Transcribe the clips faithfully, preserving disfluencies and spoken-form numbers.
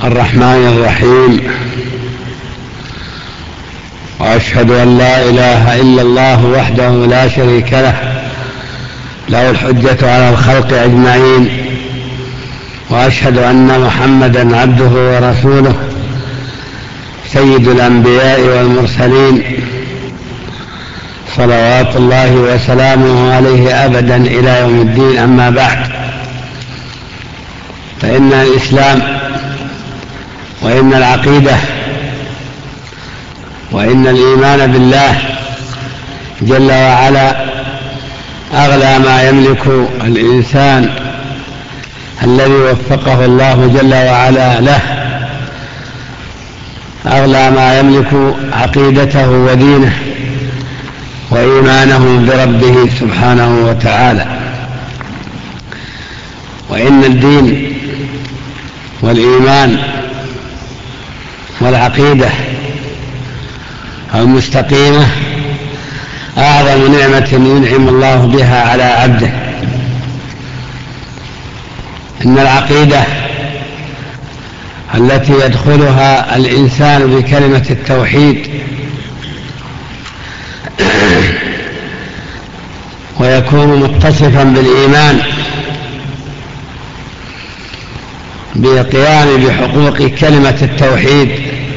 الرحمن الرحيم. وأشهد أن لا إله إلا الله وحده لا شريك له، له الحجة على الخلق أجمعين. وأشهد أن محمدا عبده ورسوله، سيد الأنبياء والمرسلين، صلوات الله وسلامه عليه أبدا إلى يوم الدين. أما بعد، فإن الإسلام وإن العقيدة وإن الإيمان بالله جل وعلا أغلى ما يملك الإنسان الذي وفقه الله جل وعلا له، أغلى ما يملك عقيدته ودينه وإيمانه بربه سبحانه وتعالى. وإن الدين والإيمان والعقيدة المستقيمة أعظم نعمة ينعم الله بها على عبده. إن العقيدة التي يدخلها الإنسان بكلمة التوحيد ويكون متصفا بالإيمان بالقيام بحقوق كلمة التوحيد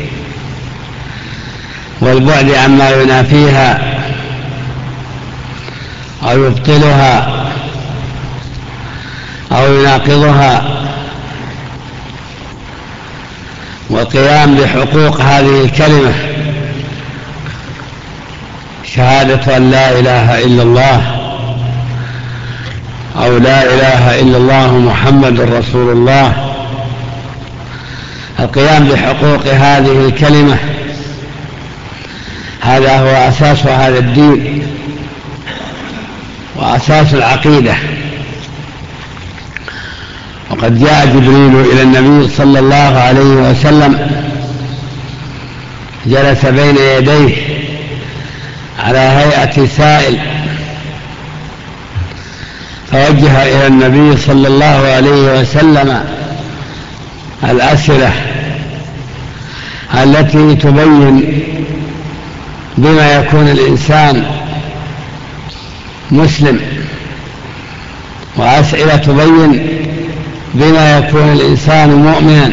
والبعد عما ينافيها أو يبطلها أو يناقضها، والقيام بحقوق هذه الكلمة، شهادة أن لا إله إلا الله أو لا إله إلا الله محمد رسول الله. القيام بحقوق هذه الكلمة هذا هو أساس هذا الدين وأساس العقيدة. وقد جاء جبريل إلى النبي صلى الله عليه وسلم، جلس بين يديه على هيئة سائل، فوجه إلى النبي صلى الله عليه وسلم الأسئلة التي تبين بما يكون الإنسان مسلم، وأسئلة تبين بما يكون الإنسان مؤمنا،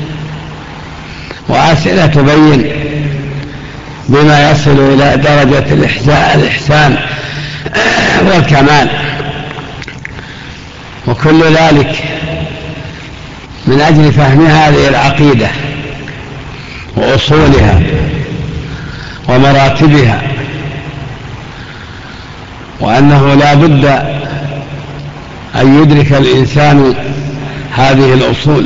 وأسئلة تبين بما يصل إلى درجة الإحسان والكمال. وكل ذلك من أجل فهم هذه العقيدة وأصولها ومراتبها، وأنه لا بد أن يدرك الإنسان هذه الأصول.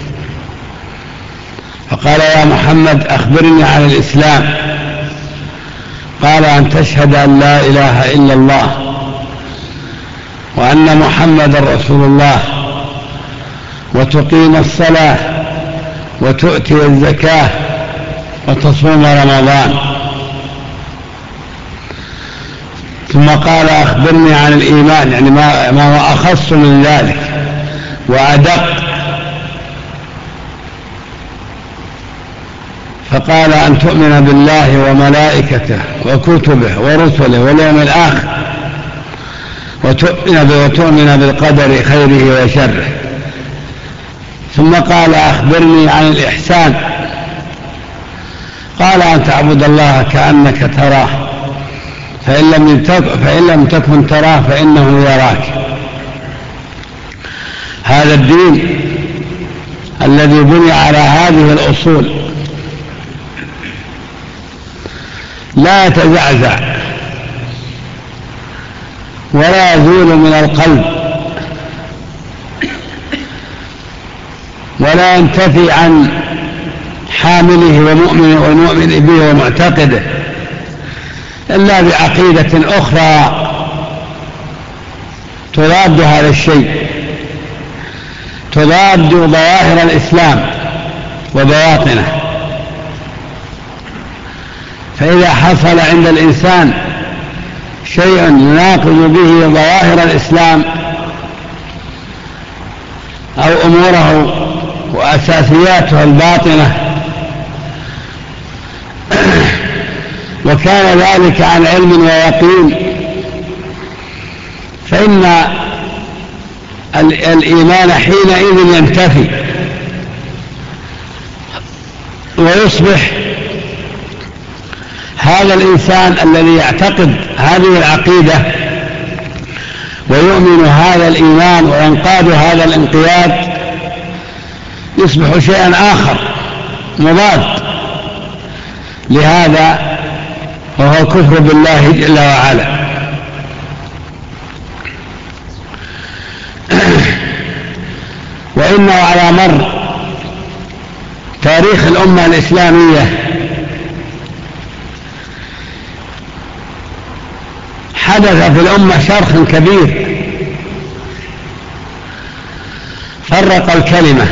فقال: يا محمد أخبرني عن الإسلام. قال: أن تشهد أن لا إله إلا الله وأن محمد رسول الله، وتقيم الصلاة وتؤتي الزكاة وتصوم رمضان. ثم قال: أخبرني عن الإيمان، يعني ما هو أخص من ذلك وأدق. فقال: أن تؤمن بالله وملائكته وكتبه ورسله واليوم الآخر، وتؤمن بالقدر خيره وشره. ثم قال: أخبرني عن الإحسان. قال: أن تعبد الله كأنك تراه، فإن لم فإن لم تكن تراه فإنه يراك. هذا الدين الذي بني على هذه الأصول لا يتزعزع ولا يزول من القلب ولا ينتفي عن حامله ومؤمن ومؤمن به ومعتقده إلا بعقيدة أخرى تضاد هذا الشيء، تضاد ظواهر الإسلام وبواطنه. فإذا حصل عند الإنسان شيء يناقض به ظواهر الإسلام أو أموره وأساسياتها الباطنة، وكان ذلك عن علم ويقين، فإن الإيمان حينئذ ينتفي ويصبح هذا الإنسان الذي يعتقد هذه العقيدة ويؤمن هذا الإيمان وينقاد هذا الانقياد يصبح شيئا آخر مضاد لهذا، وهو كفر بالله جل وعلا. وإنه على مر تاريخ الأمة الإسلامية حدث في الأمة شرخ كبير فرق الكلمة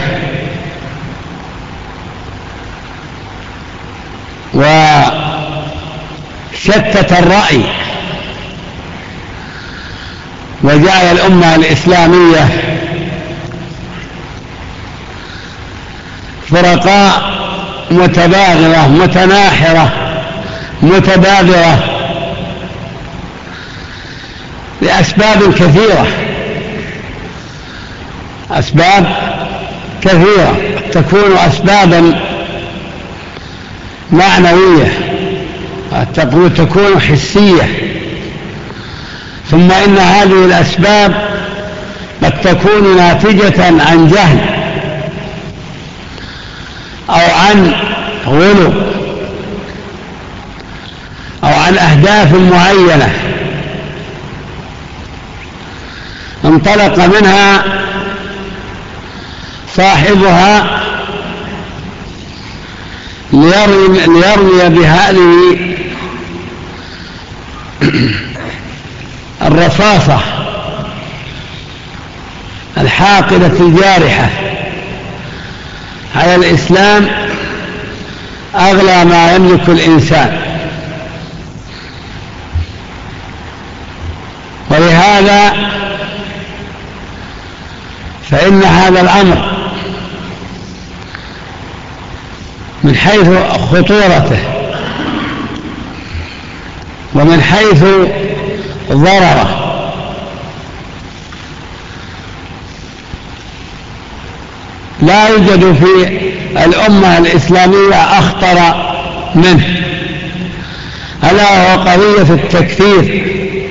وشتت الرأي، وجعل الأمة الإسلامية فرقاء متباغرة متناحرة متدابرة لأسباب كثيرة، أسباب كثيرة تكون أسبابا معنوية، تكون حسية، ثم إن هذه الأسباب قد تكون ناتجة عن جهل أو عن غلو أو عن أهداف معينة انطلق منها صاحبها ليرمي, ليرمي بهذه الرصاصة الحاقدة الجارحة على الإسلام أغلى ما يملك الإنسان. ولهذا فإن هذا الأمر من حيث خطورته ومن حيث ضرره لا يوجد في الأمة الإسلامية أخطر منه، ألا وهو قضية التكفير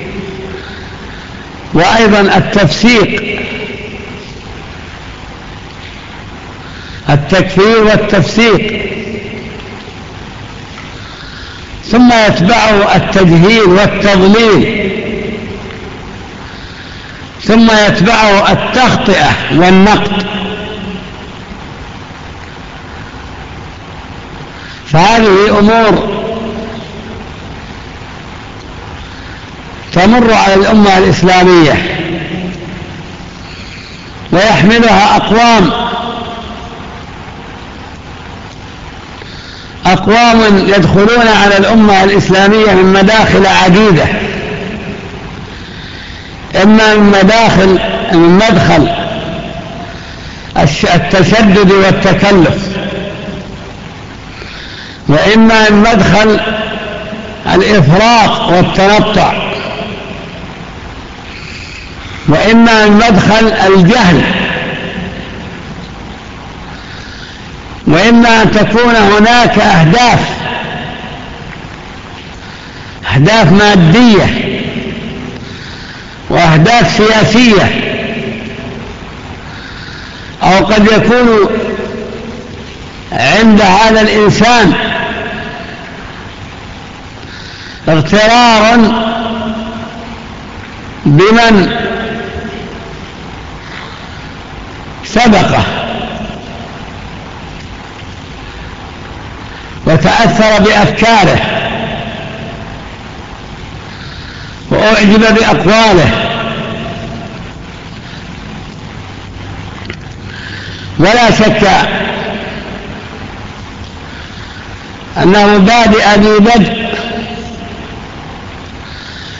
وأيضا التفسيق، التكفير والتفسيق، ثم يتبعه التجهيل والتضليل، ثم يتبعه التخطئة والنقد. فهذه أمور تمر على الأمة الإسلامية ويحملها أقوام أقوام يدخلون على الأمة الإسلامية من مداخل عديدة، إما من مداخل من مدخل التشدد والتكلف، وإما من مدخل الإفراط والتنطع، وإما من مدخل الجهل، وإما أن تكون هناك أهداف أهداف مادية وأهداف سياسية، أو قد يكون عند هذا الإنسان اغترار بمن سبقه وتأثر بأفكاره وأعجب بأقواله، ولا شك أنه بادئ ببدء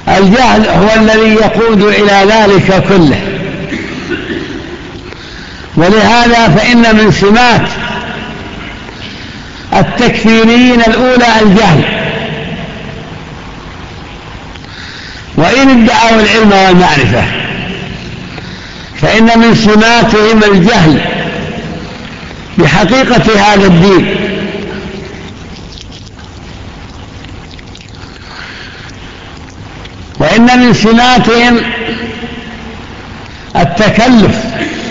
الجهل هو الذي يقود إلى ذلك كله، ولهذا فإن من سمات التكفيريين الأولى الجهل، وإن ادعوا العلم والمعرفة فإن من سماتهم الجهل بحقيقة هذا الدين. وإن من سماتهم التكلف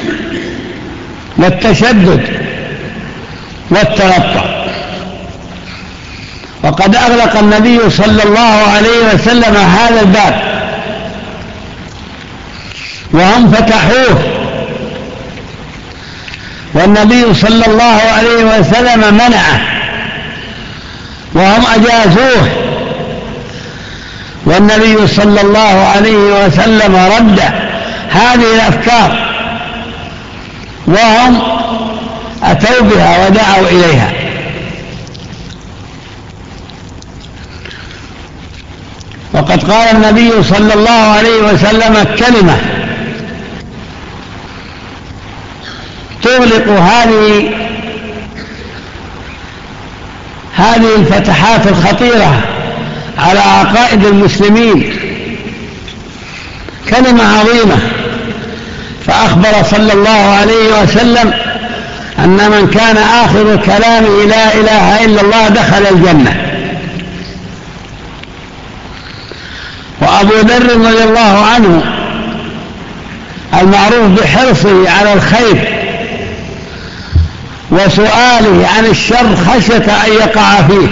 والتشدد والتنطع. وقد أغلق النبي صلى الله عليه وسلم هذا الباب وهم فتحوه، والنبي صلى الله عليه وسلم منعه وهم أجازوه، والنبي صلى الله عليه وسلم رد هذه الأفكار وهم أتوا بها ودعوا إليها. وقد قال النبي صلى الله عليه وسلم كلمة تغلق هذه هذه الفتحات الخطيرة على عقائد المسلمين، كلمة عظيمة. فأخبر صلى الله عليه وسلم أن من كان آخر كلامه لا إله إلا الله دخل الجنة. وأبو ذر رضي الله عنه المعروف بحرصه على الخير وسؤاله عن الشر خشية أن يقع فيه،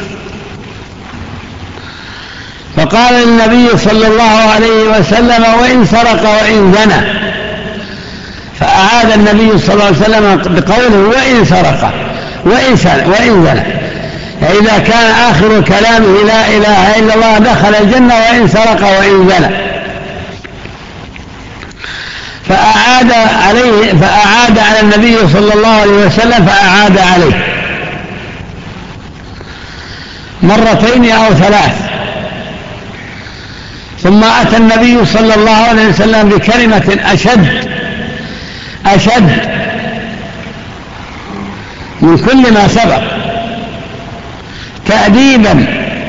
فقال للنبي صلى الله عليه وسلم وإن سرق وإن زنى، فأعاد النبي صلى الله عليه وسلم بقوله وإن سرق وإن زنى، فإذا كان آخر كلامه لا إله إلا الله دخل الجنة وإن سرق وإن زنى. فأعاد عليه فأعاد على النبي صلى الله عليه وسلم فأعاد عليه مرتين أو ثلاث، ثم أتى النبي صلى الله عليه وسلم بكلمة أشد أشد من كل ما سبق، تأديبا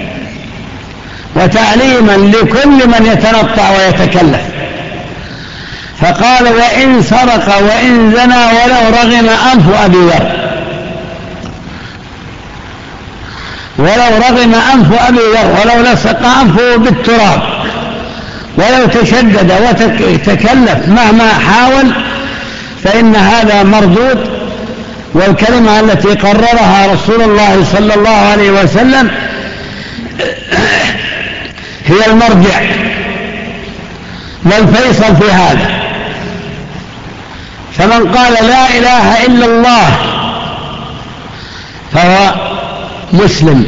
وتعليما لكل من يتنطع ويتكلف. فقال وإن سرق وإن زنى ولو رغم أنف أبي ذر، ولو رغم أنف أبي ذر، ولو لصق أنفه بالتراب، ولو تشدد وتكلف مهما حاول، فإن هذا مردود. والكلمة التي قررها رسول الله صلى الله عليه وسلم هي المرجع والفيصل في هذا. فمن قال لا إله إلا الله فهو مسلم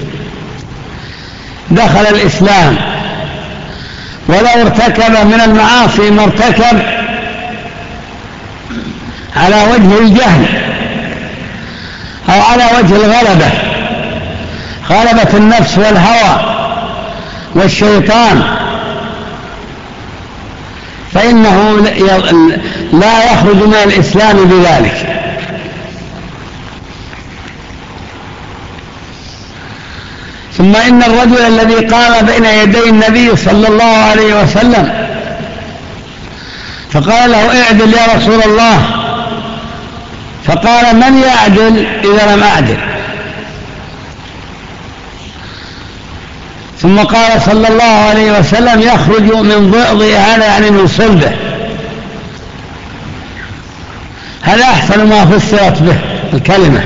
دخل الإسلام، ولو ارتكب من المعاصي ما ارتكب على وجه الجهل أو على وجه الغلبة، غلبة النفس والهوى والشيطان، فإنه لا يخرج من الإسلام بذلك. ثم إن الرجل الذي قام بين يدي النبي صلى الله عليه وسلم فقال له اعدل يا رسول الله، فقال من يعدل إذا لم أعدل؟ ثم قال صلى الله عليه وسلم يخرج من ضئضئ هذا يعني من صلبه. هذا أحسن ما فسرت به الكلمة.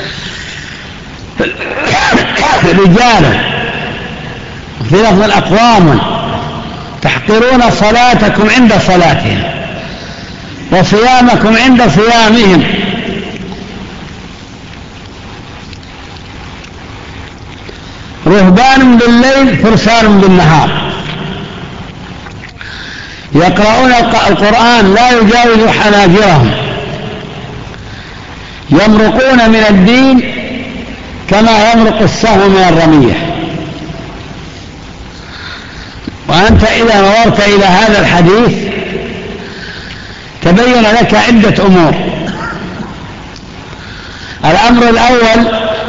رجالا في لفظ الأقوام تحقرون صلاتكم عند صلاتهم وصيامكم عند صيامهم. رهبان بالليل فرسان بالنهار يقرؤون القرآن لا يجاوز حناجرهم، يمرقون من الدين كما يمرق السهم من الرمية. وأنت إذا نظرت إلى هذا الحديث تبين لك عدة أمور. الأمر الأول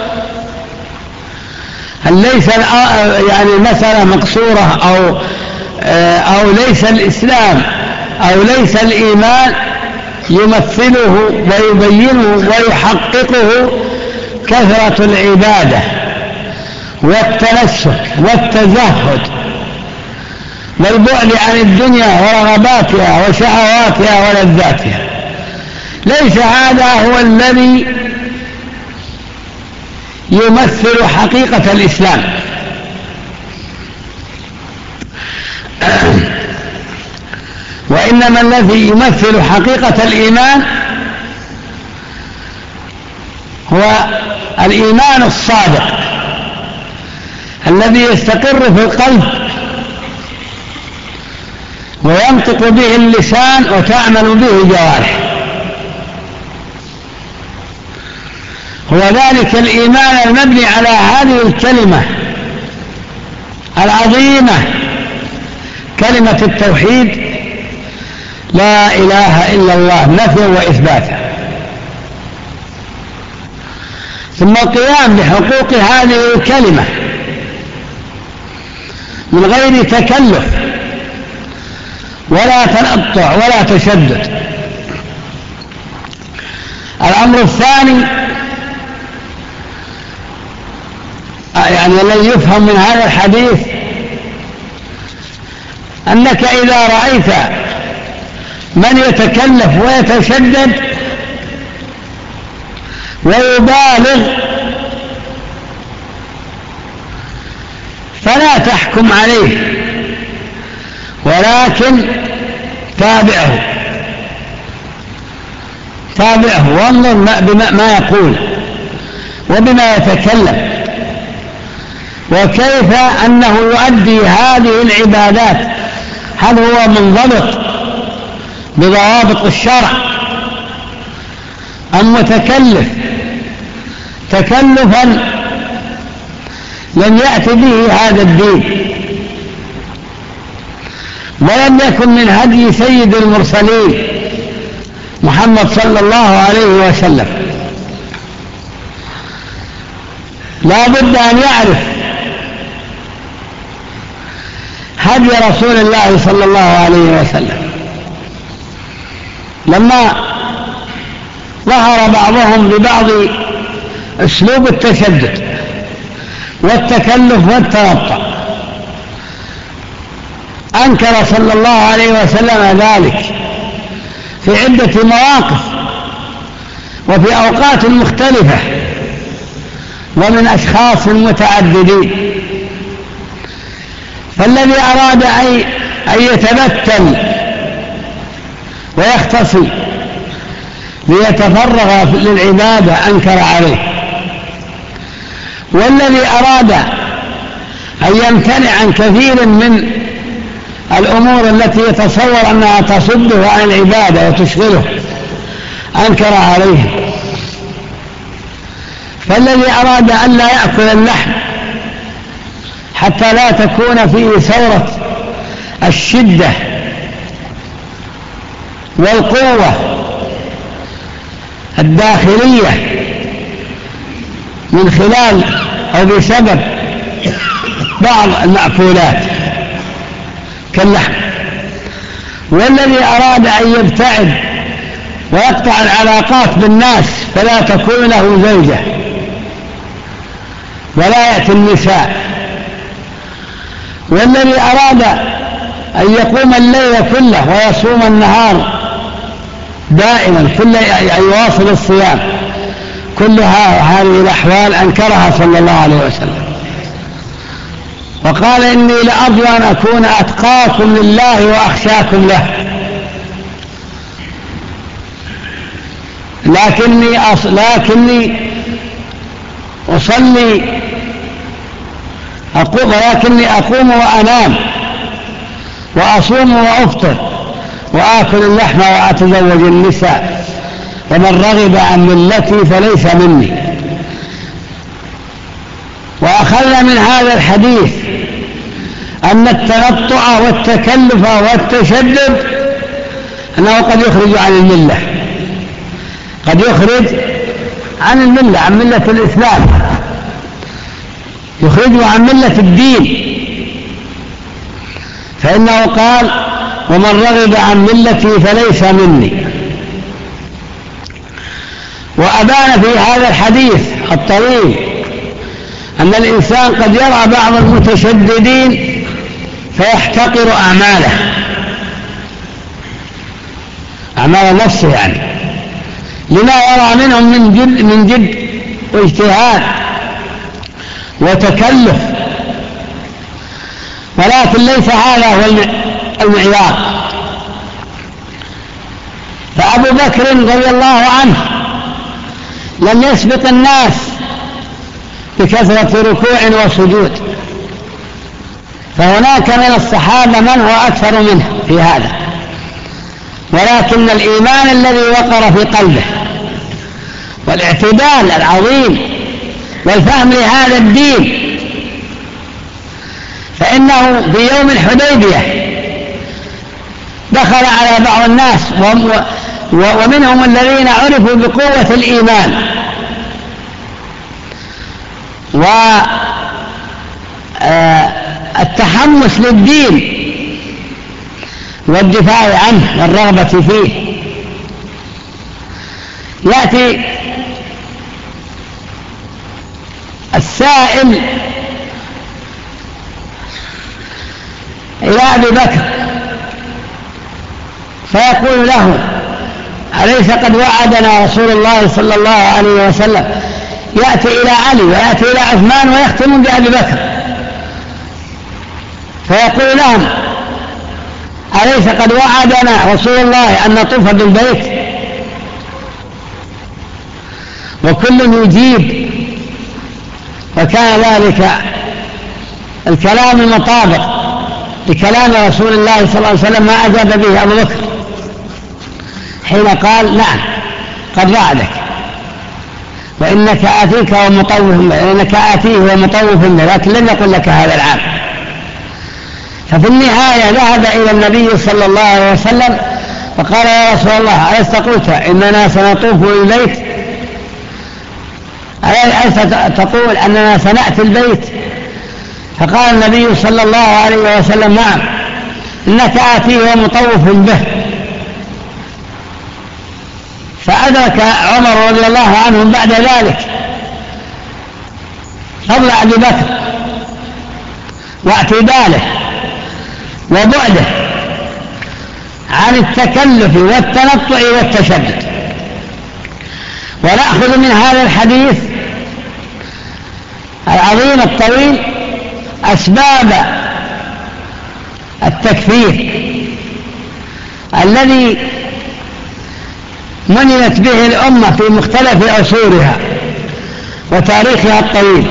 هل ليس يعني مسألة مقصورة أو أو ليس الإسلام أو ليس الإيمان يمثله ويبينه ويحققه كثرة العبادة والتنسك والتزهد والبعد عن الدنيا ورغباتها وشهواتها ولذاتها. ليس هذا هو الذي يمثل حقيقة الإسلام. وإنما الذي يمثل حقيقة الإيمان هو الإيمان الصادق الذي يستقر في القلب وينطق به اللسان وتعمل به الجوارح. هو ذلك الإيمان المبني على هذه الكلمة العظيمة، كلمة التوحيد، لا إله إلا الله، نفيا وإثباتا، ثم القيام بحقوق هذه الكلمة من غير تكلف ولا تنطع ولا تشدد. الأمر الثاني يعني الذي يفهم من هذا الحديث أنك إذا رأيت من يتكلف ويتشدد ويبالغ فلا تحكم عليه، ولكن تابعه تابعه وانظر ما يقول وبما يتكلم وكيف أنه يؤدي هذه العبادات. هل هو منضبط بضوابط الشرع أم متكلف تكلفا لم يأتي به هذا الدين ولم يكن من هدي سيد المرسلين محمد صلى الله عليه وسلم. لا بد أن يعرف هدي رسول الله صلى الله عليه وسلم. لما ظهر بعضهم ببعض أسلوب التشدد والتكلف والتنطع أنكر صلى الله عليه وسلم ذلك في عدة مواقف وفي أوقات مختلفة ومن أشخاص متعددين. فالذي أراد أن يتبتل ويختصي ليتفرغ للعبادة أنكر عليه، والذي أراد أن يمتنع عن كثير من الأمور التي يتصور أنها تصده عن العبادة وتشغله أنكر عليه. فالذي أراد أن لا يأكل اللحم حتى لا تكون فيه ثورة الشدة والقوة الداخلية من خلال أو بسبب بعض المأكولات كاللحم، والذي أراد أن يبتعد ويقطع العلاقات بالناس فلا تكون له زوجة ولا يأتي النساء، والذي أراد أن يقوم الليل كله ويصوم النهار دائما كل يواصل الصيام، كلها هذه الأحوال أنكرها صلى الله عليه وسلم وقال إني لأرجو أن أكون أتقاكم لله وأخشاكم له، لكني أص... لكني أصلي أقوم ولكني أقوم وأنام وأصوم وأفطر وآكل اللحم وأتزوج النساء، ومن رغب عن ملتي فليس مني. وأخذنا من هذا الحديث أن التنطع والتكلف والتشدد أنه قد يخرج عن الملة، قد يخرج عن الملة، عن ملة الإسلام، يخرجه عن ملة الدين، فإنه قال ومن رغب عن ملتي فليس مني. وأبان في هذا الحديث الطويل أن الإنسان قد يرى بعض المتشددين فيحتقر أعماله، أعمال نفسه يعني، لما يرى منهم من جد, من جد واجتهاد وتكلف، ولكن ليس هذا هو المعيار. فأبو بكر رضي الله عنه لم يسبق الناس بكثرة ركوع وسجود، فهناك من الصحابة من هو أكثر منه في هذا، ولكن الإيمان الذي وقر في قلبه والاعتدال العظيم والفهم لهذا الدين، فإنه في يوم الحديبية دخل على بعض الناس ومنهم الذين عرفوا بقوة الإيمان والتحمس للدين والدفاع عنه والرغبة فيه. يأتي السائل إلى أبي بكر فيقول له أليس قد وعدنا رسول الله صلى الله عليه وسلم؟ يأتي إلى علي ويأتي إلى عثمان ويختم بأبي بكر، فيقول لهم أليس قد وعدنا رسول الله أن نطوف بالبيت؟ وكل يجيب، وكان ذلك الكلام مطابق لكلام رسول الله صلى الله عليه وسلم ما أجاب به أبو بكر حين قال نعم قد وعدك وإنك آتيك ومطوف وإنك آتيه ومطوف به، لكن لم يقل لك هذا العام. ففي النهاية ذهب إلى النبي صلى الله عليه وسلم فقال يا رسول الله ألست قلت إننا سنطوف البيت؟ ألست تقول أننا سنأتي البيت؟ فقال النبي صلى الله عليه وسلم نعم إنك آتيه ومطوف به. فأدرك عمر رضي الله عنه بعد ذلك فضل أبي بكر واعتداله وبعده عن التكلف والتنطع والتشدد. ونأخذ من هذا الحديث العظيم الطويل أسباب التكفير الذي منلت به الأمة في مختلف عصورها وتاريخها الطويل.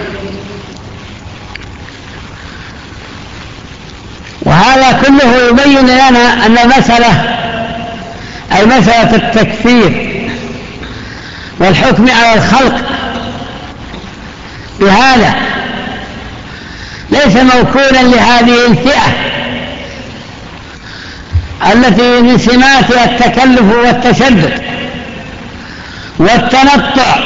وهذا كله يبين لنا أن المسألة أي مسألة التكفير والحكم على الخلق بهذا ليس موكولا لهذه الفئة التي من سماتها التكلف والتشدد والتنطع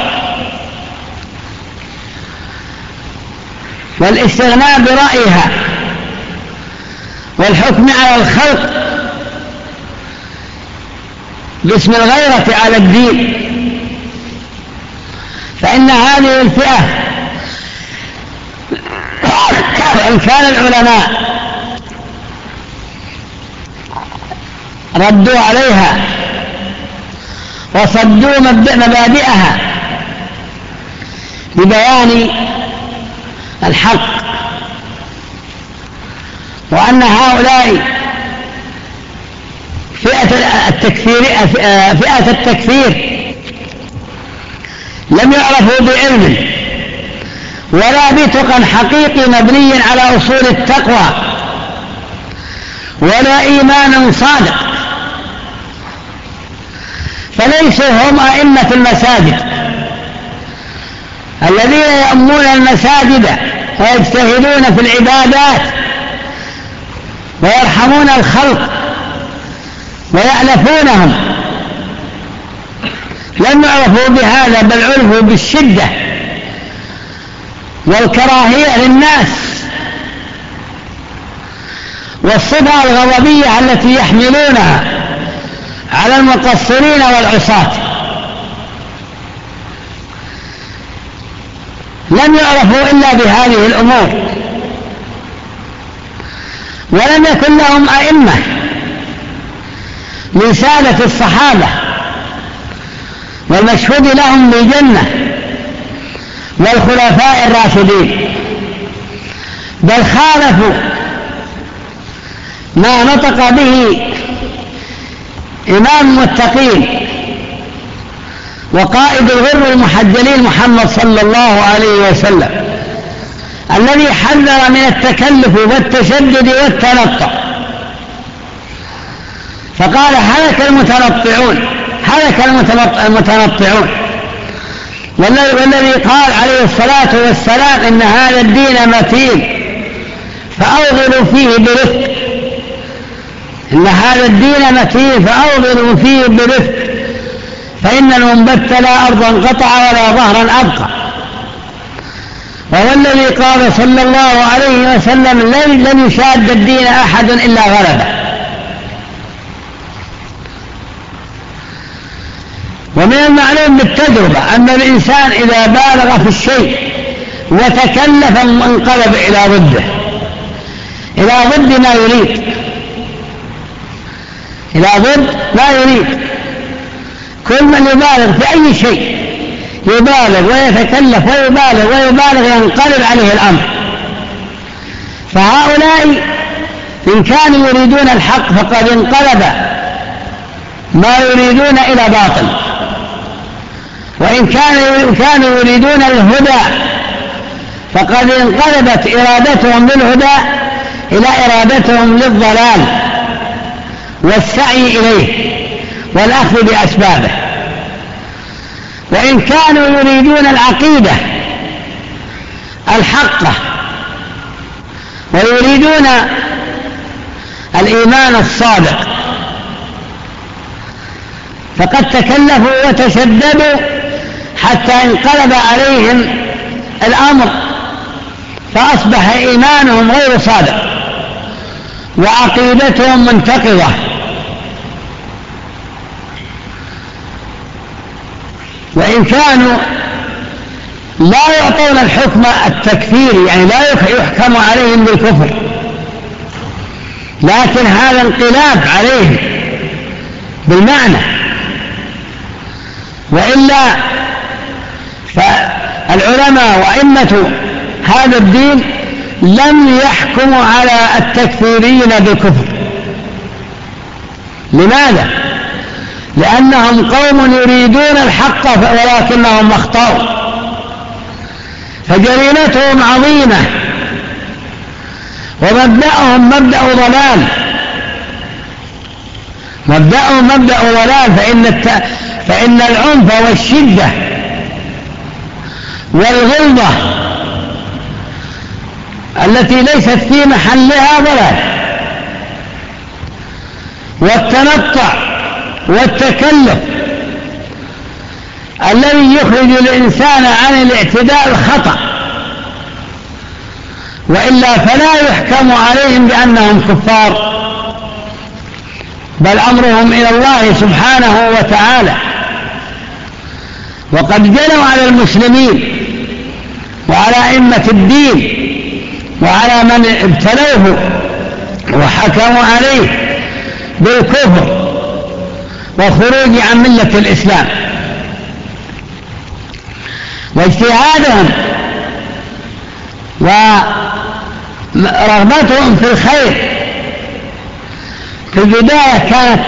والاستغناء برأيها والحكم على الخلق باسم الغيرة على الدين. فإن هذه الفئة وإن كان العلماء ردوا عليها وصدوا مبادئها ببيان الحق، وأن هؤلاء فئة التكفير فئة التكفير لم يعرفوا بعلم ولا بتقى حقيقي مبني على أصول التقوى ولا إيمان صادق، فليسوا هم أئمة المساجد الذين يأمون المساجد ويجتهدون في العبادات ويرحمون الخلق ويألفونهم، لم يعرفوا بهذا بل عرفوا بالشدة والكراهية للناس والصفة الغضبية التي يحملونها على المقصرين والعصاة. لم يعرفوا إلا بهذه الأمور، ولم يكن لهم أئمة من سادة الصحابة والمشهود لهم بالجنة والخلفاء الراشدين، بل خالفوا ما نطق به إمام المتقين وقائد الغر المحجلين محمد صلى الله عليه وسلم، الذي حذر من التكلف والتشدد والتنطع، فقال هلك المتنطعون هلك المتنطعون. والذي قال عليه الصلاة والسلام إن هذا الدين متين فأوغلوا فيه برفق، إن هذا الدين متين فأوغلوا فيه برفق، فإن المنبت لا أرضا قطع ولا ظهرا أبقى. وهو الذي قال صلى الله عليه وسلم لن يشاد الدين أحد إلا غلبه. ومن المعلوم بالتجربة أن الإنسان إذا بالغ في الشيء وتكلف انقلب إلى ضده، إلى ضد ما يريد، إلى ضد ما يريد. كل من يبالغ في أي شيء يبالغ ويتكلف ويبالغ ويبالغ ينقلب عليه الأمر. فهؤلاء إن كانوا يريدون الحق فقد انقلب ما يريدون إلى باطل، وإن كانوا يريدون الهدى فقد انقلبت إرادتهم للهدى إلى إرادتهم للضلال والسعي إليه والأخذ بأسبابه. وإن كانوا يريدون العقيدة الحقة ويريدون الإيمان الصادق فقد تكلفوا وتشددوا حتى انقلب عليهم الأمر، فأصبح إيمانهم غير صادق وعقيدتهم منتقضة. وإن كانوا لا يعطون الحكم التكفيري، يعني لا يحكم عليهم بالكفر، لكن هذا انقلاب عليهم بالمعنى. وإلا فالعلماء وأئمة هذا الدين لم يحكموا على التكفيرين بالكفر. لماذا؟ لأنهم قوم يريدون الحق ولكنهم أخطأوا، فجريمتهم عظيمة ومبدأهم مبدأ ضلال، مبدأهم مبدأ ضلال. فإن, الت... فإن العنف والشدة والغلظة التي ليست في محلها ضلال، والتنطع والتكلف الذي يخرج الإنسان عن الاعتداء الخطأ، وإلا فلا يحكم عليهم بأنهم كفار، بل أمرهم إلى الله سبحانه وتعالى. وقد جنوا على المسلمين وعلى أئمة الدين وعلى من ابتلوه وحكموا عليه بالكفر والخروج عن ملة الإسلام. واجتهادهم ورغبتهم في الخير في البداية كانت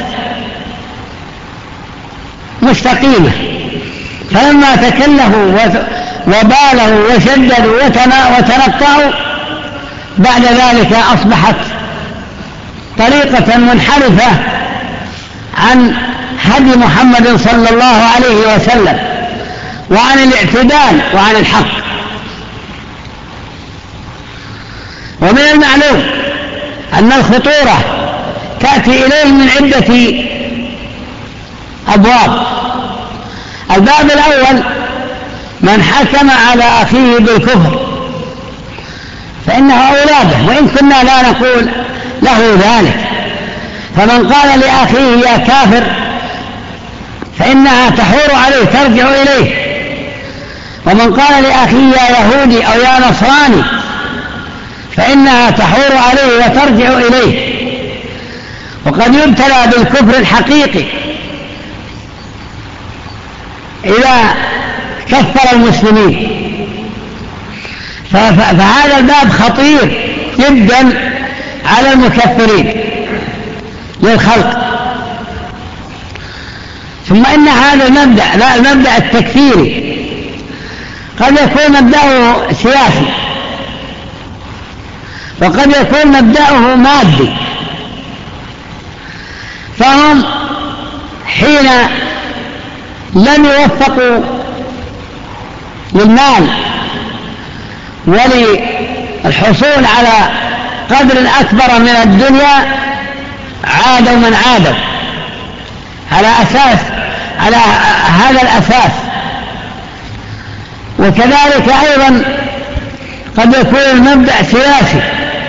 مستقيمة، فلما تكلفوا وبالغوا وشددوا وتنطعوا بعد ذلك أصبحت طريقة منحرفة عن هدي محمد صلى الله عليه وسلم وعن الاعتدال وعن الحق. ومن المعلوم أن الخطورة تأتي إليه من عدة أبواب. الباب الأول من حكم على أخيه بالكفر فإنه أولاده، وإن كنا لا نقول له ذلك. فمن قال لأخيه يا كافر فإنها تحور عليه ترجع إليه، ومن قال لأخيه يا يهودي أو يا نصراني فإنها تحور عليه وترجع إليه. وقد يبتلى بالكفر الحقيقي إذا كفر المسلمين، فهذا الباب خطير جدا على المكفرين للخلق. ثم إن هذا المبدأ لا المبدأ التكفيري قد يكون مبدأه سياسي، وقد يكون مبدأه مادي. فهم حين لم يوفقوا للمال وللحصول على قدر أكبر من الدنيا عادوا من عادوا على أساس على هذا الأساس. وكذلك أيضا قد يكون المبدأ سياسي،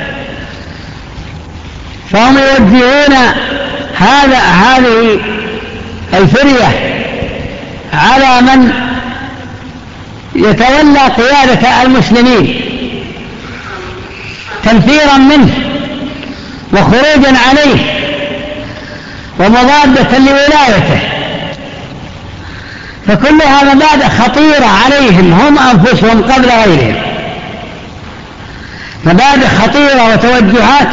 فهم يوجهون هذا هذه الفرية على من يتولى قيادة المسلمين تنفيرا منه وخروجا عليه ومضادة لولايته. فكلها مبادئ خطيرة عليهم هم أنفسهم قبل غيرهم، مبادئ خطيرة وتوجهات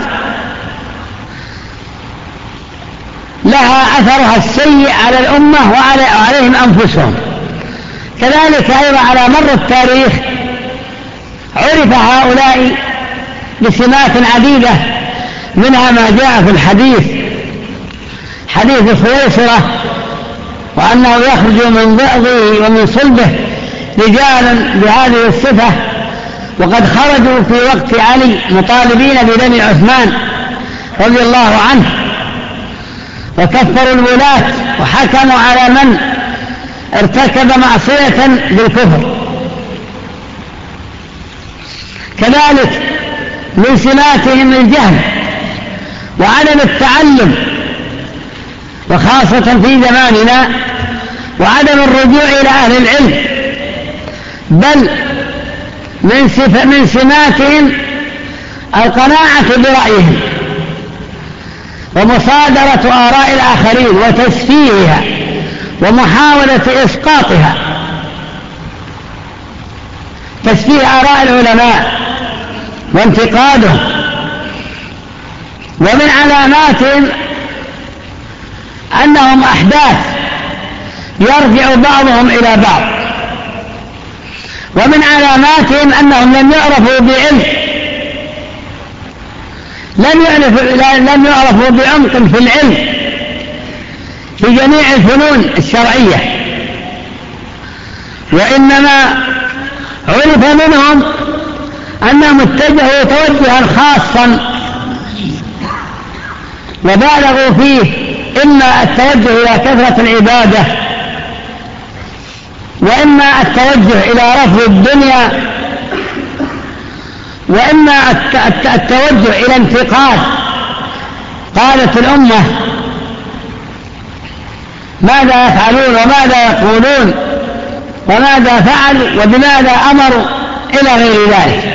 لها أثرها السيء على الأمة وعليهم أنفسهم. كذلك أيضا على مر التاريخ عرف هؤلاء بسمات عديدة، منها ما جاء في الحديث حديث الخويصرة، وأنه يخرج من ضئضه ومن صلبه رجالا بهذه الصفة، وقد خرجوا في وقت علي مطالبين بدم عثمان رضي الله عنه، وكفروا الولاة وحكموا على من ارتكب معصية بالكفر. كذلك من سماتهم الجهل وعدم التعلم، وخاصة في زماننا، وعدم الرجوع إلى أهل العلم، بل من, من سماتهم القناعة برأيهم ومصادرة آراء الآخرين وتسفيهها ومحاولة إسقاطها، تسفيه آراء العلماء وانتقادهم. ومن علاماتهم أنهم أحداث يرجع بعضهم إلى بعض، ومن علاماتهم أنهم لم يعرفوا بعلم، لم يعرفوا, لم يعرفوا بعمق في العلم في جميع الفنون الشرعية، وإنما عرف منهم أنهم اتجهوا توجها خاصا وبالغوا فيه، إما التوجه إلى كثرة العبادة، وإما التوجه إلى رفض الدنيا، وإما التوجه إلى انتقاد قالت الأمة ماذا يفعلون وماذا يقولون وماذا فعلوا وبماذا أمروا إلى غير ذلك.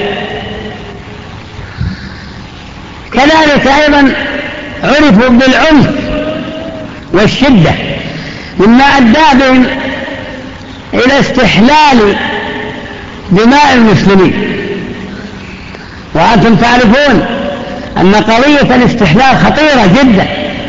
كذلك أيضا عرفوا بالعنف والشدة، مما أدى بهم إلى استحلال دماء المسلمين. وأنتم تعرفون أن قضية الاستحلال خطيرة جدا،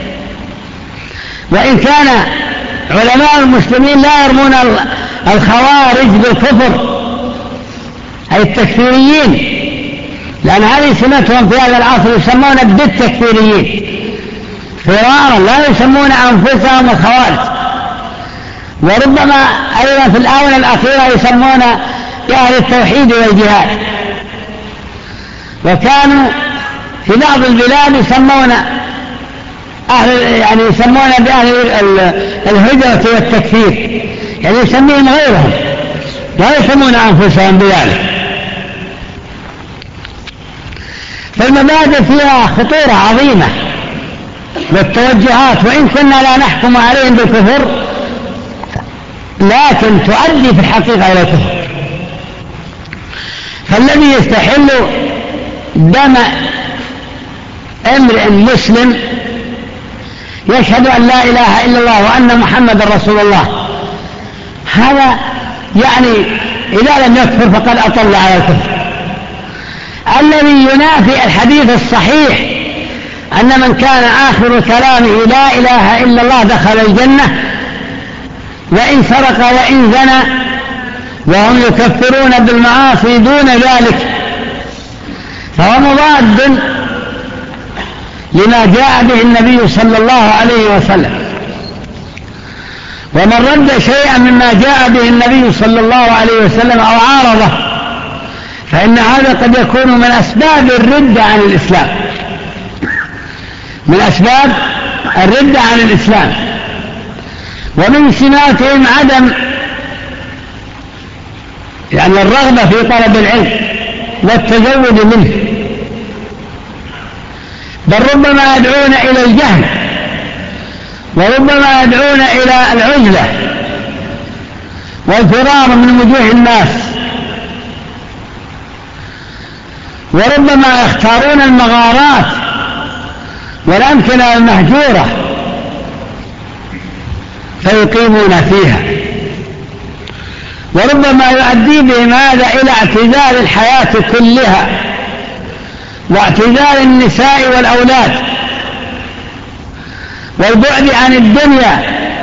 وإن كان علماء المسلمين لا يرمون الخوارج بالكفر أي التكفيريين، لأن هذه سمتهم في هذا العصر يسمون بالتكفيريين فرارا، لا يسمون أنفسهم الخوارج. وربما أيضا في الآونة الأخيرة يسمون أهل التوحيد والجهاد، وكانوا في بعض البلاد يسمون أهل يعني يسمون بأهل الهجرة والتكفير، يعني يسميهم غيرهم، لا يسمون أنفسهم بذلك. فالمبادئ فيها خطورة عظيمة والتوجهات، وإن كنا لا نحكم عليهم بالكفر لكن تؤدي في الحقيقة إلى الكفر. فالذي يستحل دم امرئ مسلم يشهد أن لا إله إلا الله وأن محمد رسول الله، هذا يعني إذا لم يكفر فقد أطل على الكفر. الذي ينافي الحديث الصحيح أن من كان آخر كلامه لا إله إلا الله دخل الجنة وإن سرق وإن زنى، وهم يكفرون بالمعاصي دون ذلك، فهو مضاد لما جاء به النبي صلى الله عليه وسلم. ومن رد شيئا مما جاء به النبي صلى الله عليه وسلم أو عارضه فإن هذا قد يكون من أسباب الردة عن الإسلام، من أسباب الردة عن الإسلام. ومن سماتهم عدم يعني الرغبة في طلب العلم والتزود منه، بل ربما يدعون إلى الجهل، وربما يدعون إلى العزلة والفرار من وجوه الناس، وربما يختارون المغارات والأمكنة المهجورة فيقيمون فيها، وربما يؤدي بهم هذا إلى اعتزال الحياة كلها واعتزال النساء والأولاد والبعد عن الدنيا،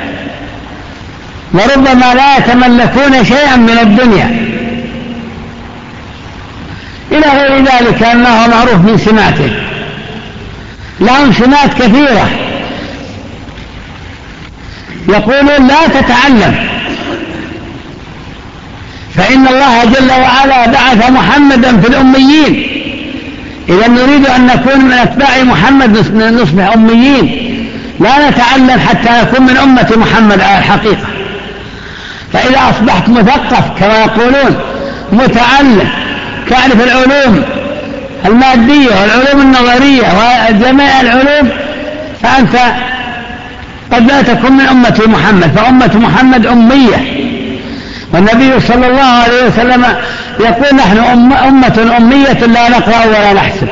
وربما لا يتملكون شيئا من الدنيا إلى غير ذلك أنه معروف من سماته. لهم سمات كثيرة، يقولون لا تتعلم، فإن الله جل وعلا بعث محمدا في الأميين، إذا نريد أن نكون من أتباع محمد نصبح أميين لا نتعلم حتى نكون من أمة محمد على الحقيقة. فإذا أصبحت مثقف كما يقولون متعلم تعرف العلوم المادية والعلوم النظرية وجميع العلوم فأنت قد لا تكون من أمة محمد، فأمة محمد أمية. والنبي صلى الله عليه وسلم يقول نحن أمة أمية لا نقرأ ولا نحسب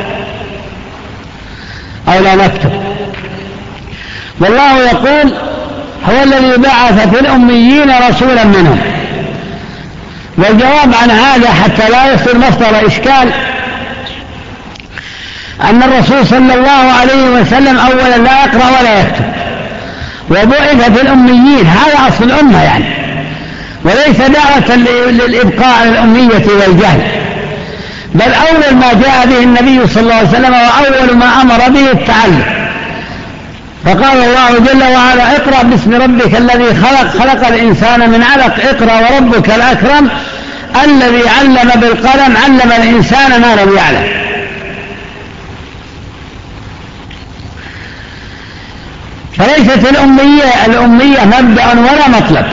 أو لا نكتب. والله يقول هو الذي بعث في الأميين رسولا منهم. والجواب عن هذا حتى لا يصير مصدر إشكال أن الرسول صلى الله عليه وسلم أولا لا يقرأ ولا يكتب، وبعث في الأميين، هذا أصل الأمة يعني، وليس دعوة للإبقاء على الأمية والجهل، بل أول ما جاء به النبي صلى الله عليه وسلم وأول ما أمر به التعلم. فقال الله جل وعلا اقرأ باسم ربك الذي خلق خلق الإنسان من علق اقرأ وربك الأكرم الذي علم بالقلم علم الإنسان ما لم يعلم. فليست الأمية الأمية مبدأ ولا مطلب،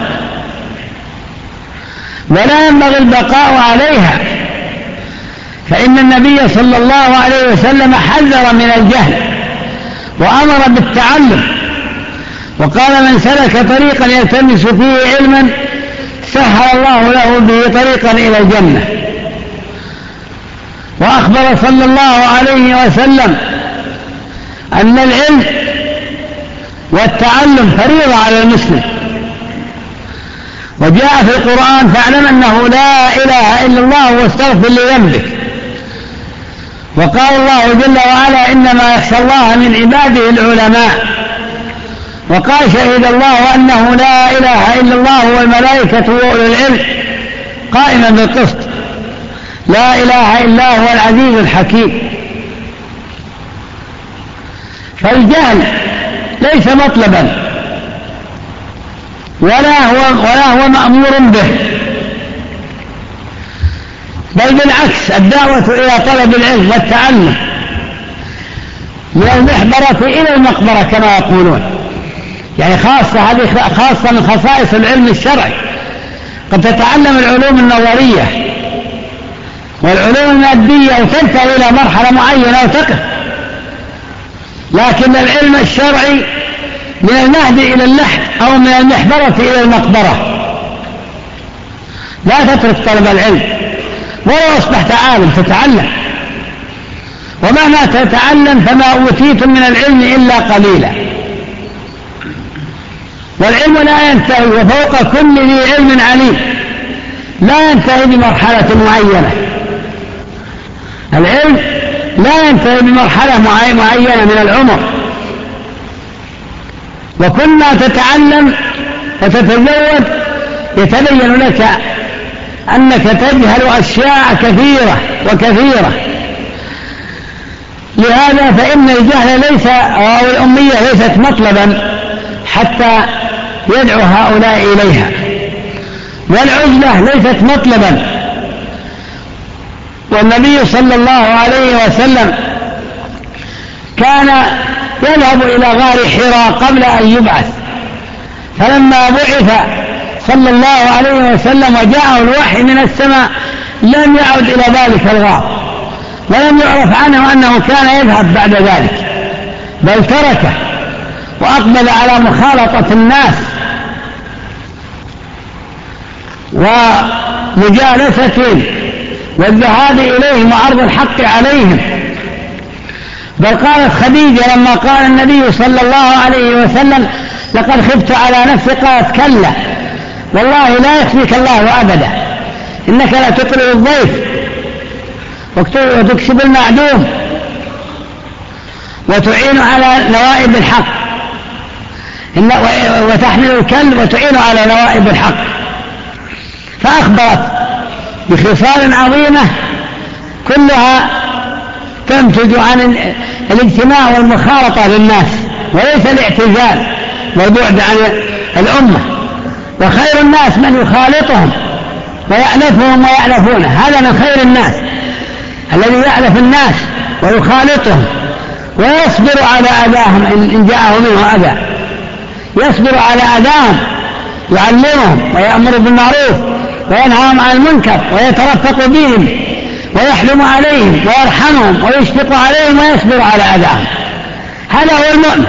ولا ينبغي البقاء عليها، فإن النبي صلى الله عليه وسلم حذر من الجهل وأمر بالتعلم، وقال من سلك طريقا يلتمس فيه علما سهل الله له به طريقا إلى الجنة. وأخبر صلى الله عليه وسلم أن العلم والتعلم فريضة على المسلم، وجاء في القرآن فاعلم أنه لا إله إلا الله واستغفر لذنبك. وقال الله جل وعلا إنما يخشى الله من عباده العلماء. وقال شهد الله أنه لا إله إلا الله والملائكة وأولو العلم قائما بالقسط لا إله إلا هو العزيز الحكيم. فالجهل ليس مطلبا ولا هو, ولا هو مأمور به، بل بالعكس الدعوة إلى طلب العلم والتعلم من المحبرة إلى المقبرة كما يقولون، يعني خاصة، هذه خاصة من خصائص العلم الشرعي. قد تتعلم العلوم النظرية والعلوم المادية وتنتهي إلى مرحلة معينة وتقف، لكن العلم الشرعي من المهد إلى اللحد أو من المحبرة إلى المقبرة. لا تترك طلب العلم ولو أصبحت عالم، تتعلم، ومهما تتعلم فما أوتيتم من العلم إلا قليلا. والعلم لا ينتهي، وفوق كل ذي علم عليم، لا ينتهي بمرحلة معينة. العلم لا ينتهي بمرحلة معينة من العمر، وكل ما تتعلم وتتزود يتبين لك أنك تجهل أشياء كثيرة وكثيرة. لهذا فإن الجهل ليس أو الأمية ليست مطلبا حتى يدعو هؤلاء إليها، والعزلة ليست مطلبا. والنبي صلى الله عليه وسلم كان يذهب إلى غار حراء قبل أن يبعث، فلما بعث صلى الله عليه وسلم وجاءه الوحي من السماء لم يعد إلى ذلك الغار، ولم يعرف عنه أنه كان يذهب بعد ذلك، بل تركه وأقبل على مخالطة الناس ومجالستهم والذهاب إليهم وعرض الحق عليهم. بل قالت خديجة لما قال النبي صلى الله عليه وسلم لقد خفت على نفسي، قالت كلا والله لا يكفيك الله أبدا، إنك لا تقرئ الضيف وتكسب المعدوم وتعين على نوائب الحق، وتحمل الكلب وتعين على نوائب الحق. فأخبرت بخصال عظيمة كلها تنتج عن الاجتماع والمخالطة للناس، وليس الاعتزال والبعد عن الأمة. وخير الناس من يخالطهم ويألفهم ويألفونه، هذا من خير الناس الذي يألف الناس ويخالطهم ويصبر على أذاهم إن جاءه منه أذى، يصبر على أذاهم، يعلمهم ويأمر بالمعروف وينهاهم عن المنكر ويترفق بهم ويحلم عليهم ويرحمهم ويشفق عليهم ويصبر على أذاهم. هذا هو المؤمن.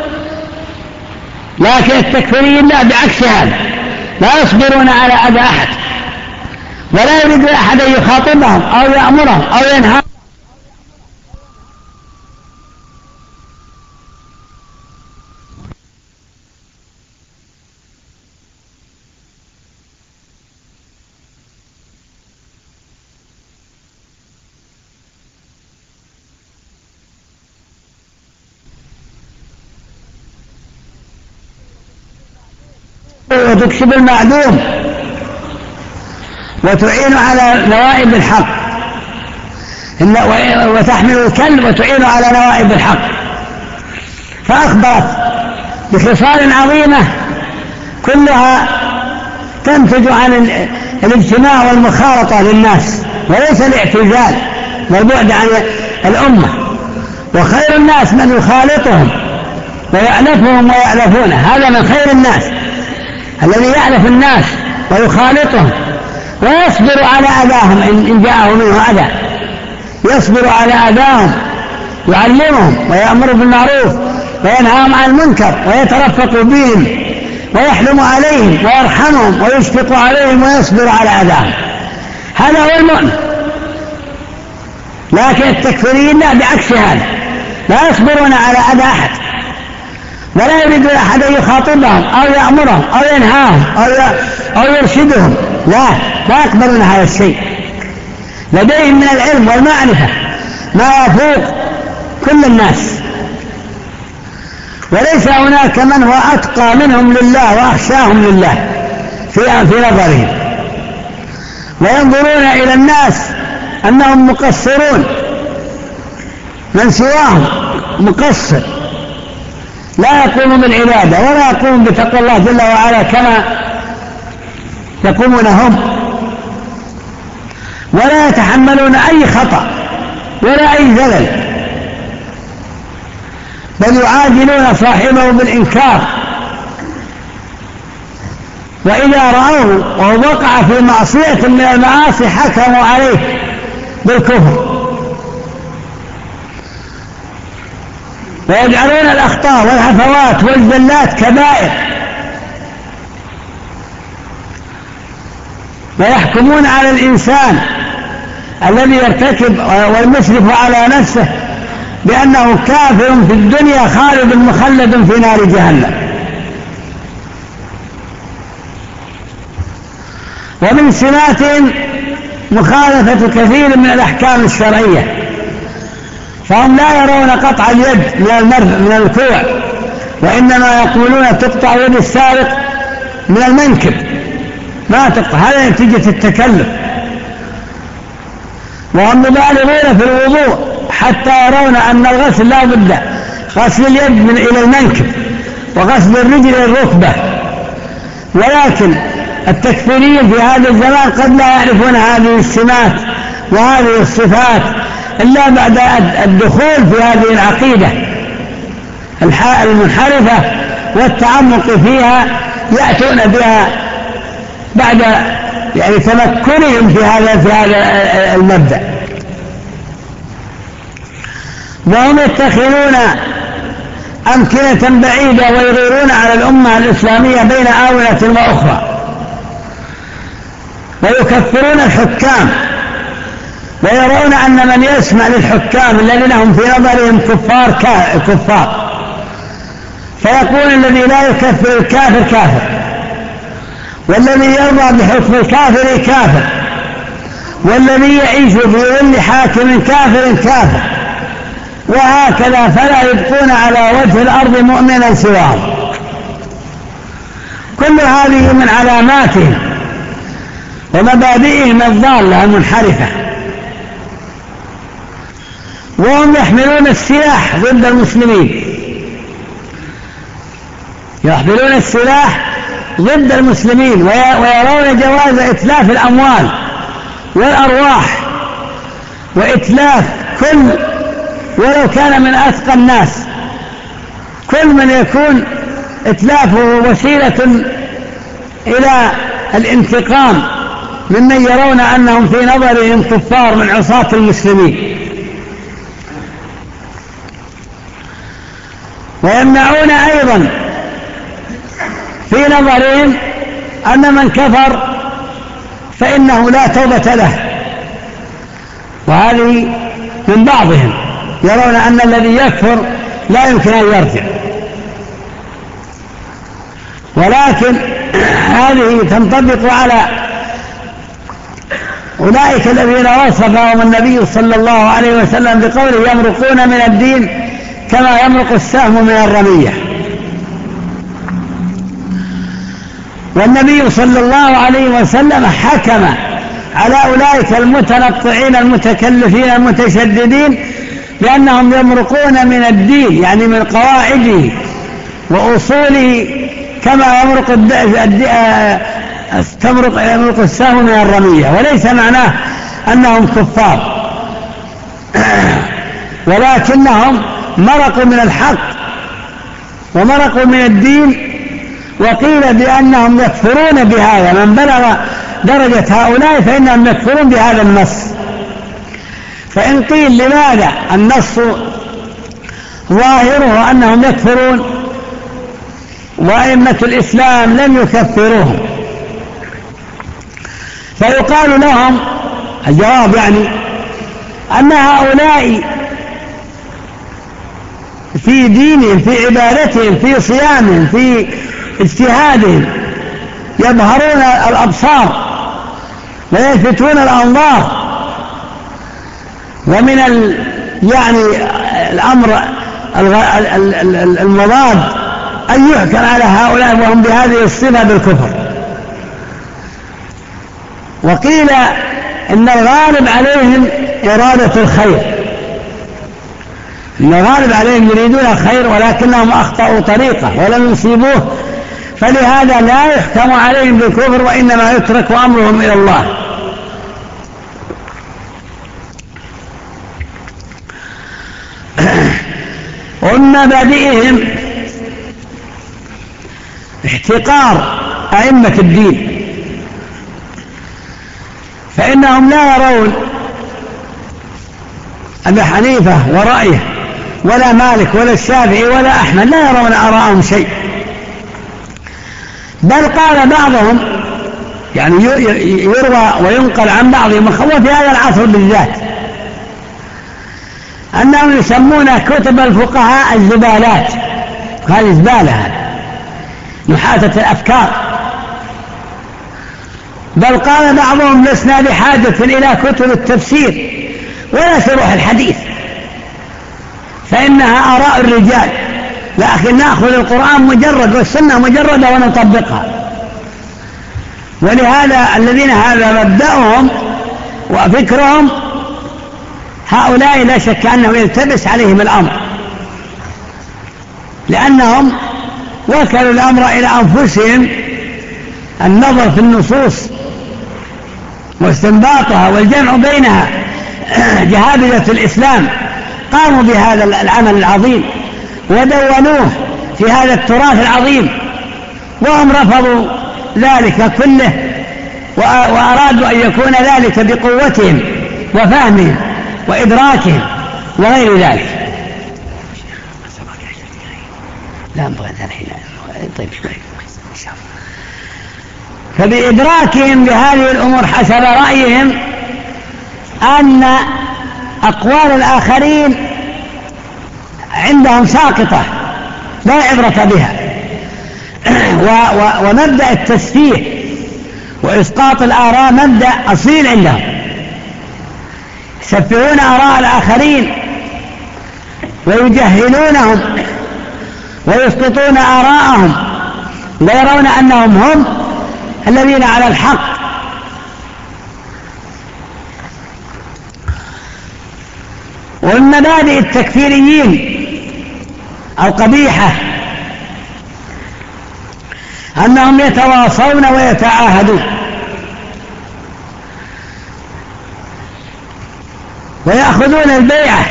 لكن التكفيريين لا، بعكس هذا، لا يصبرون على أذى أحد، ولا يريد أحد أن يخاطبهم أو يأمرهم أو ينهاهم. وتكسب المعدوم وتعين على نوائب الحق، وتحمل الكلب وتعين على نوائب الحق. فأخبرت بخصال عظيمة كلها تنتج عن الاجتماع والمخالطة للناس، وليس الاعتزال والبعد عن الأمة. وخير الناس من يخالطهم ويألفهم ويألفونه، هذا من خير الناس الذي يألف الناس ويخالطهم ويصبر على أذاهم إن جاءه منه أذى، يصبر على أذاهم، يعلمهم ويأمر بالمعروف وينهاهم عن المنكر ويترفق بهم ويحلم عليهم ويرحمهم ويشفق عليهم ويصبر على أذاهم. هذا هو المؤمن. لكن التكفيريين لا، بعكس هذا، لا يصبرون على أذى أحد، ولا يريد أحد أن يخاطبهم أو يأمرهم أو ينهاهم أو يرشدهم، لا لا يقبلون هذا الشيء. لديهم من العلم والمعرفة ما يفوق كل الناس، وليس هناك من هو أتقى منهم لله وأخشاهم لله في في نظرهم، وينظرون إلى الناس أنهم مقصرون، من سواهم مقصر، لا يقوم بالعبادة ولا يقوم بتقوى الله جل وعلا كما يقومون هم، ولا يتحملون أي خطأ ولا أي زلل. بل يعاجلون صاحبه بالإنكار، وإذا رأوه وهو وقع في معصية من المعاصي حكموا عليه بالكفر، ويجعلون الأخطاء والهفوات والزلات كبائر، ويحكمون على الإنسان الذي يرتكب والمسرف على نفسه بأنه كافر في الدنيا خالد مخلد في نار جهنم. ومن سماتهم مخالفة كثير من الأحكام الشرعية، فهم لا يرون قطع اليد من الكوع، وإنما يقولون تقطع يد السارق من المنكب، ما تقطع، هذا نتيجة التكلف. وهم مبالغون في الوضوء حتى يرون أن الغسل لا بد غسل اليد من إلى المنكب وغسل الرجل إلى الركبة، ولكن التكفيريين في هذا الزمان قد لا يعرفون هذه السمات وهذه الصفات إلا بعد الدخول في هذه العقيدة المنحرفة والتعمق فيها، يأتون بها بعد يعني تمكنهم في هذا في هذا المبدأ. وهم يتخذون أمكنة بعيدة ويغيرون على الأمة الإسلامية بين آونة وأخرى، ويكفرون الحكام، ويرون أن من يسمع للحكام الذين هم في نظرهم كفار كفار، فيقول الذي لا يكفر الكافر كافر، والذي يرضى بحكم الكافر كافر، والذي يعيش في ظل حاكم كافر كافر، وهكذا، فلا يبقون على وجه الأرض مؤمنا سواهم. كل هذه من علاماتهم ومبادئهم الضالة المنحرفة. وهم يحملون السلاح ضد المسلمين، يحملون السلاح ضد المسلمين، ويرون جواز إتلاف الأموال والأرواح، وإتلاف كل ولو كان من أتقى الناس، كل من يكون إتلافه وسيلة إلى الانتقام ممن يرون أنهم في نظرهم كفار من عصاة المسلمين. ويمنعون أيضا في نظرهم أن من كفر فإنه لا توبة له، وهذه من بعضهم يرون أن الذي يكفر لا يمكن أن يرجع، ولكن هذه تنطبق على أولئك الذين وصفهم النبي صلى الله عليه وسلم بقوله يمرقون من الدين كما يمرق السهم من الرمية. والنبي صلى الله عليه وسلم حكم على أولئك المتنطعين المتكلفين المتشددين لأنهم يمرقون من الدين، يعني من قواعده وأصوله كما يمرق تمرق يمرق السهم من الرمية، وليس معناه أنهم كفار، ولكنهم مرقوا من الحق ومرقوا من الدين. وقيل بأنهم يكفرون بهذا، من بلغ درجة هؤلاء فإنهم يكفرون بهذا النص. فإن قيل لماذا النص ظاهره أنهم يكفرون وأئمة الإسلام لم يكفروهم، فيقال لهم الجواب يعني أن هؤلاء في دينهم في عبادتهم في صيامهم في اجتهادهم يظهرون الأبصار ويلفتون الأنظار، ومن ال يعني الأمر المضاد أن يحكم على هؤلاء وهم بهذه الصفة بالكفر. وقيل إن الغالب عليهم إرادة الخير، إن الغالب عليهم يريدون الخير ولكنهم أخطأوا طريقة ولم يصيبوه، فلهذا لا يحكم عليهم بالكفر وإنما يترك أمرهم إلى الله. ومن مبادئهم احتقار أئمة الدين، فإنهم لا يرون أبي حنيفة ورأيه ولا مالك ولا الشافعي ولا أحمد، لا يرون آراءهم شيء، بل قال بعضهم يعني يروى وينقل عن بعضهم وفي هذا العصر بالذات أنهم يسمون كتب الفقهاء الزبالات، هذه زبالة، هذا نحاتة الأفكار. بل قال بعضهم لسنا بحاجة إلى كتب التفسير ولا شروح الحديث، فإنها آراء الرجال، لكن نأخذ القرآن مجرد والسنة مجردة ونطبقها. ولهذا الذين هذا مبدأهم وفكرهم هؤلاء لا شك أنه يلتبس عليهم الأمر، لأنهم وكلوا الأمر إلى أنفسهم، النظر في النصوص واستنباطها والجمع بينها. جهابذة الإسلام قاموا بهذا العمل العظيم ودونوه في هذا التراث العظيم، وهم رفضوا ذلك كله وأرادوا أن يكون ذلك بقوتهم وفهمهم وإدراكهم وغير ذلك. لا أبغى الحين طيب شوي إن شاء الله. فبإدراكهم بهذه الأمور حسب رأيهم أن أقوال الآخرين عندهم ساقطة لا عبرة بها، ومبدأ التسفيه وإسقاط الآراء مبدأ أصيل عندهم، يسفهون آراء الآخرين ويجهلونهم ويسقطون آراءهم ويرون أنهم هم الذين على الحق. ومن مبادئ التكفيريين القبيحة أنهم يتواصون ويتعاهدون ويأخذون البيعة،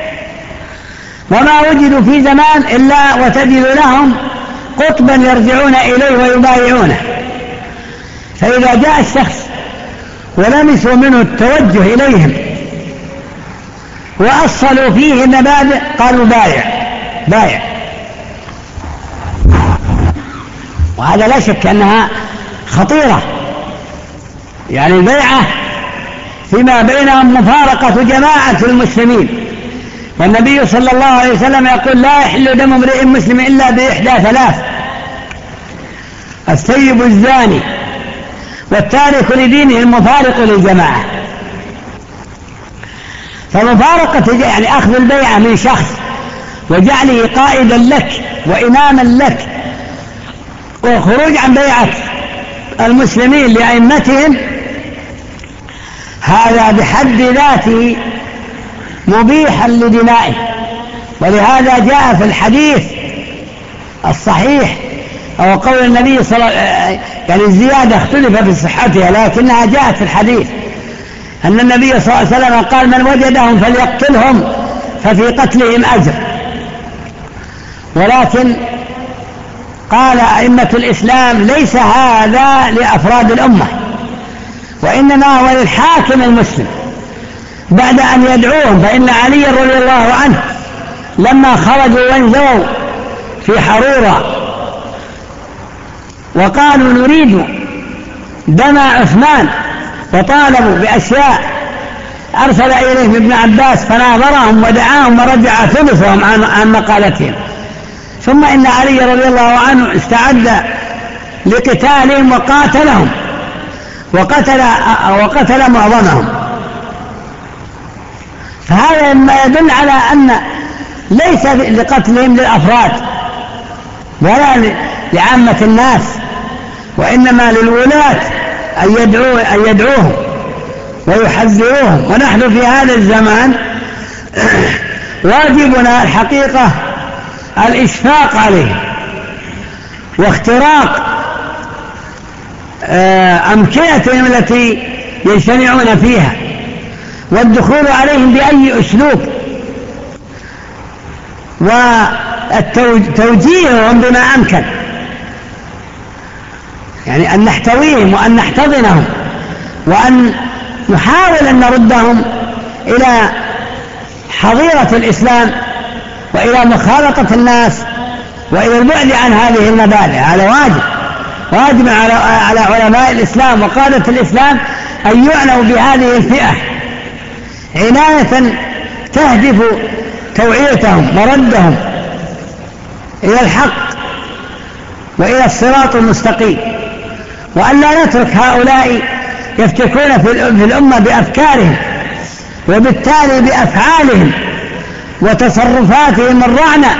وما وجدوا في زمان إلا وتجد لهم قطبا يرجعون إليه ويبايعونه. فإذا جاء الشخص ولمسوا منه التوجه إليهم وأصلوا فيه مبادئ قالوا بايع بايع، وهذا لا شك أنها خطيرة. يعني البيعة فيما بينهم مفارقة جماعة المسلمين، والنبي صلى الله عليه وسلم يقول لا يحل دم امرئ مسلم إلا بإحدى ثلاث: الثيب الزاني والتارك لدينه المفارق للجماعة. فمفارقة يعني أخذ البيعة من شخص وجعله قائدا لك وإماما لك والخروج عن بيعة المسلمين لأئمتهم، هذا بحد ذاته مبيحا لدمائه. ولهذا جاء في الحديث الصحيح أو قول النبي صلى الله عليه وسلم، يعني الزيادة اختلف في صحتها لكنها جاءت في الحديث، أن النبي صلى الله عليه وسلم قال: من وجدهم فليقتلهم ففي قتلهم أجر. ولكن قال أئمة الإسلام ليس هذا لأفراد الأمة، وإنما هو للحاكم المسلم بعد أن يدعوهم. فإن علي رضي الله عنه لما خرجوا وانزووا في حرورة وقالوا نريد دم عثمان وطالبوا بأشياء، أرسل إليهم ابن عباس فناظرهم ودعاهم ورجع ثلثهم عن, عن مقالتهم. ثم إن علي رضي الله عنه استعد لقتالهم وقاتلهم وقتل, وقتل معظمهم. فهذا ما يدل على أن ليس لقتلهم للأفراد ولا لعامة الناس، وإنما للولاة أن يدعو أن يدعوهم ويحذروهم. ونحن في هذا الزمان واجبنا الحقيقة الإشفاق عليهم واختراق أمكنتهم التي يجتمعون فيها والدخول عليهم بأي أسلوب. وتوجيههم بما أمكن، يعني أن نحتويهم وأن نحتضنهم وأن نحاول أن نردهم إلى حظيرة الإسلام وإلى مخالطة الناس وإلى البعد عن هذه المبادئ. هذا واجب واجب على على علماء الإسلام وقادة الإسلام أن يعنوا بهذه الفئة عناية تهدف توعيتهم وردهم إلى الحق وإلى الصراط المستقيم، وأن لا نترك هؤلاء يفتكون في الأمة بأفكارهم وبالتالي بأفعالهم وتصرفاتهم الرعنة،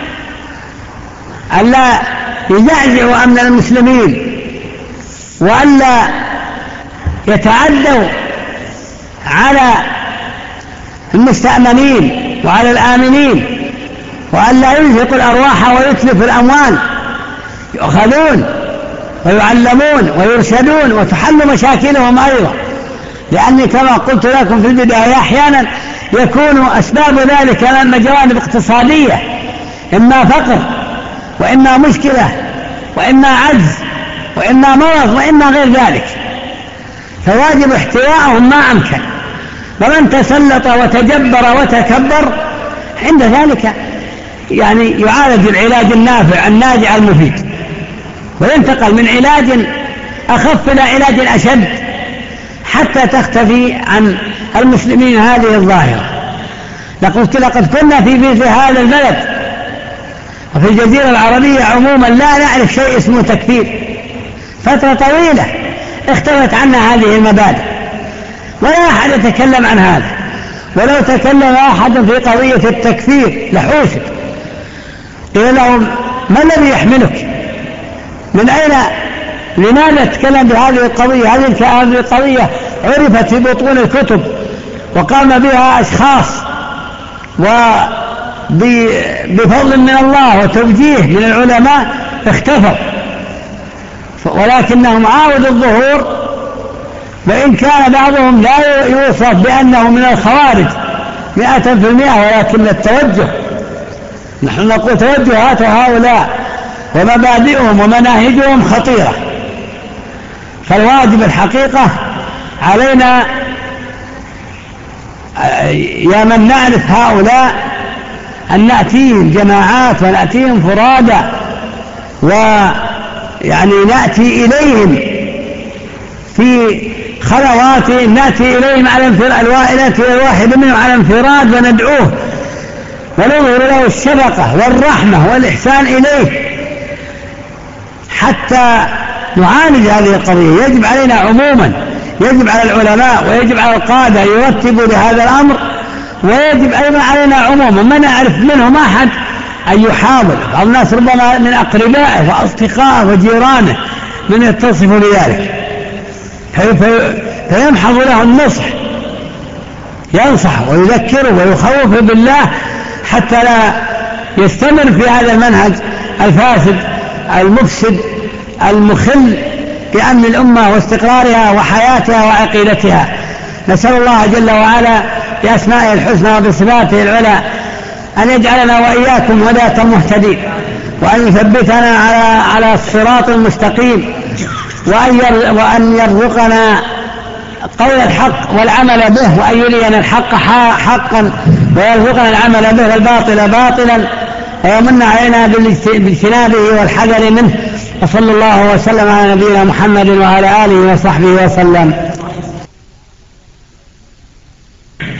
ألا يزعزعوا أمن المسلمين وألا يتعدوا على المستأمنين وعلى الآمنين وألا ينفقوا الأرواح ويتلفوا الأموال، يؤخذون ويعلمون ويرشدون وتحل مشاكلهم أيضا. لأني كما قلت لكم في البداية أحيانا يكون أسباب ذلك من جوانب اقتصادية، إما فقر وإما مشكلة وإما عجز وإما مرض وإما غير ذلك، فواجب احتواءهم ما أمكن. ومن تسلط وتجبر وتكبر عند ذلك يعني يعالج العلاج النافع الناجع المفيد، وينتقل من علاج أخف إلى علاج أشد حتى تختفي عن المسلمين هذه الظاهرة. لقد لقد كنا في مثل هذا البلد وفي الجزيرة العربية عموما لا نعرف شيء اسمه تكفير، فترة طويلة اختفت عنا هذه المبادئ ولا أحد يتكلم عن هذا. ولو تكلم أحد في قضية التكفير لحوسب، قيل لهم ما الذي يحملك؟ من أين لماذا تتكلم بهذه القضية؟ هذه القضية عرفت في بطون الكتب وقام بها أشخاص وبفضل من الله وتوجيه من العلماء اختفوا، ولكنهم عاودوا الظهور، وإن كان بعضهم لا يوصف بأنه من الخوارج مئة في المئة، ولكن التوجه، نحن نقول توجهات هؤلاء ومبادئهم ومناهجهم خطيرة. فالواجب الحقيقة علينا يا من نعرف هؤلاء أن نأتيهم جماعات ونأتيهم فرادى، ويعني نأتي إليهم في خلوات، نأتي إليهم على انفراد، الواحد منهم على انفراد وندعوه ونظهر له الشفقة والرحمة والإحسان إليه حتى نعالج هذه القضية. يجب علينا عموما، يجب على العلماء ويجب على القادة يرتبوا لهذا الأمر، ويجب أيضا علينا عموما من نعرف منهم أحد أن يحاول. بعض الناس ربما من أقربائه وأصدقائه وجيرانه من يتصف لذلك فيمحض له النصح، ينصح ويذكره ويخوف بالله حتى لا يستمر في هذا المنهج الفاسد المفسد المخل بأمن الأمة واستقرارها وحياتها وعقيدتها. نسأل الله جل وعلا بأسمائه الحسنى وبصفاته العلى أن يجعلنا وإياكم هداة مهتدين، وأن يثبتنا على على الصراط المستقيم، وأن يرزقنا قول الحق والعمل به، وأن يرينا الحق حقا ويرزقنا العمل به والباطل باطلا، ويمن علينا باجتنابه والحذر منه. وصلى الله وسلم على نبينا محمد وعلى آله وصحبه وسلم.